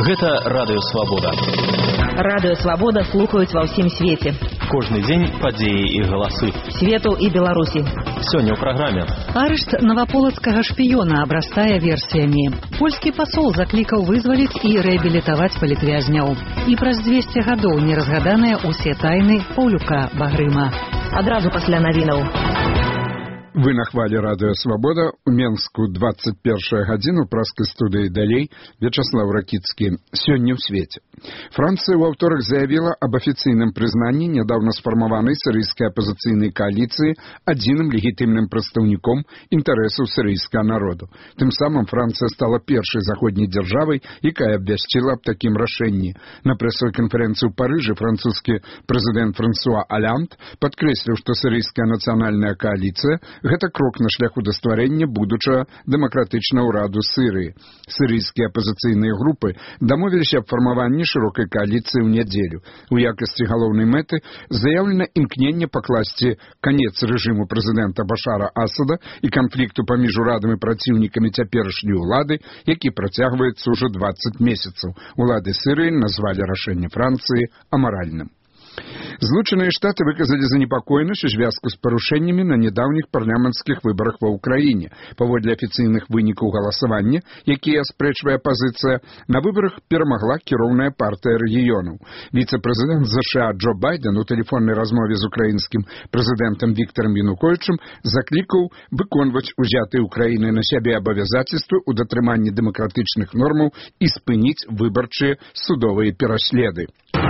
Гэта Радыё Свабода. Радыё Свабода слухаюць ва ўсім свеце. Кожны дзень падзеі і галасы. Свету і Беларусі. Сёння ў праграме. Арышт наваполацкага шпіёна абрастае версіямі. Польскі пасол заклікаў вызваліць і рэабілітаваць палітвязняў. І праз 200 гадоў не разгаданыя ўсе тайны Паўлюка Багрыма. Адразу пасля навінаў. Вы на хвале Радыё Свабода. У Менску 21 гадзіну праскай студыі далей Вячаслав Ракіцкі. Сёння ў свеце. Францыя ў аўторак заявіла аб афіцыйным прызнанні нядаўна сфармаванай сірыйскай апазіцыйнай кааліцыі адзіным легітымным прадстаўніком інтарэсаў сірыйскага народу. Тым самым Францыя стала першай заходняй дзяржавай, якая абвясціла аб такім рашэнні. На прэсавай канферэнцыі ў Парыжы французскі прэзідэнт Франсуа Аланд падкрэсліў, што сірыйская нацыянальная кааліцыя гэта крок на шляху да стварэння будучага дэмакратычнага ўраду Сірыі. Сірыйскія апазіцыйныя групы дамовіліся аб фармаванні шырокай кааліцыі ў нядзелю. У якасці галоўнай мэты заяўлена імкненне пакласці канец рэжыму прэзідэнта Башара Асада і канфлікту паміж урадам і праціўнікамі цяперашняй улады, які працягваецца ўжо 20 месяцаў. Улады Сірыі назвалі рашэнне Францыі амаральным. Злучаныя Штаты выказалі занепакоенасць у звязку з парушэннямі на нядаўніх парламенцкіх выбарах ва ўкраіне. Паводле афіцыйных вынікаў галасавання, якія аспрэчвае апазіцыя, на выбарах перамагла кіроўная партыя рэгіёнаў. Віцэ-прэзідэнт США Джо Байден у тэлефоннай размове з украінскім прэзідэнтам Віктарам Януковічам заклікаў выконваць узятыя Украінай на сябе абавязацельствы ў датрыманні дэмакратычных нормаў і спыніць выбарчыя судовыя пераследы.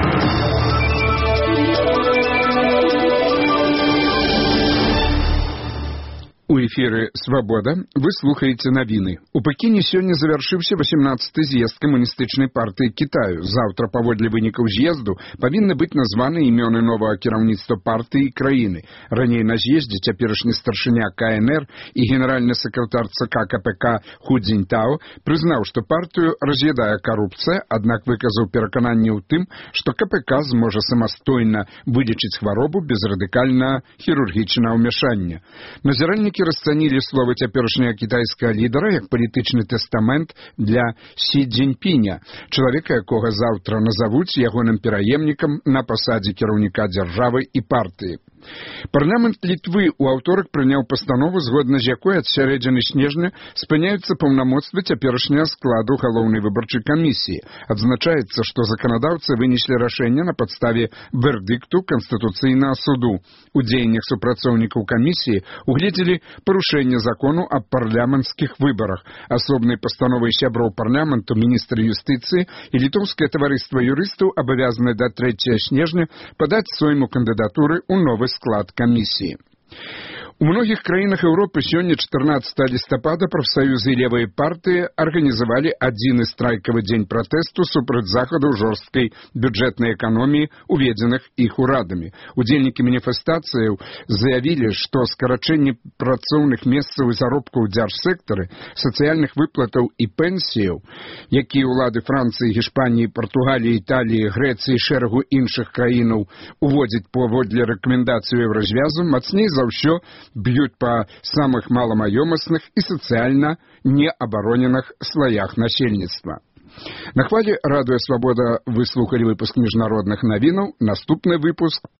У эфіры «Свабода» вы слухаеце навіны. У Пекіне сёння завяршыўся 18-й з'езд камуністычнай партыі Кітаю. Заўтра, паводле вынікаў з'езду, павінны быць названы імёны новага кіраўніцтва партыі і краіны. Раней на з'ездзе цяперашні старшыня КНР і генеральны сакратар ЦК КПК Ху Цзіньтао прызнаў, што партыю раз'ядае карупцыя, аднак выказаў перакананне ў тым, што КПК зможа самастойна вылечыць хваробу без радыкальнага хірургічнага ўмяшання. Назіральнікі расцанілі словы цяперашняга кітайскага лідара як палітычны тэстамент для Сі Цзіньпіня, чалавека, якога заўтра назавуць ягоным пераемнікам на пасадзе кіраўніка дзяржавы і партыі. Парламент Літвы ў аўторак прыняў пастанову, згодна з якой ад сярэдзіны снежня спыняюцца паўнамоцтвы цяперашняга складу галоўнай выбарчай камісіі. Адзначаецца, што заканадаўцы вынеслі рашэнне на падставе вердыкту Канстытуцыйнага суду. У дзеяннях супрацоўнікаў камісіі угледзелі парушэнне закону аб парламенцкіх выбарах. Асобнай пастановай сяброў парламенту, міністра юстыцыі і літоўскае таварыства юрыстаў абавязаны да 3 снежня падаць сойму кандыдатуры ў новы склад камісіі. У многіх краінах Еўропы сёння 14 лістапада прафсаюзы і левыя партыі арганізавалі адзіны страйкавы дзень пратэсту супраць захаду жорсткай бюджэтнай эканоміі, уведзеных іх урадамі. Удзельнікі маніфестацыяў заявілі, што скарачэнне працоўных месцаў і заробкаў у дзяржсектары, сацыяльных выплатаў і пенсіяў, якія ўлады Францыі, Гішпаніі, Партугаліі, Італіі, Грэцыі і шэрагу іншых краінаў уводзяць паводле рэкамендацыі Еўразвязу, мацней за ўсё б'юць па самых маламаёмасных і сацыяльна неабароненых слаях насельніцтва. На хвале Радыё Свабода вы слухалі выпуск міжнародных навінаў. Наступны выпуск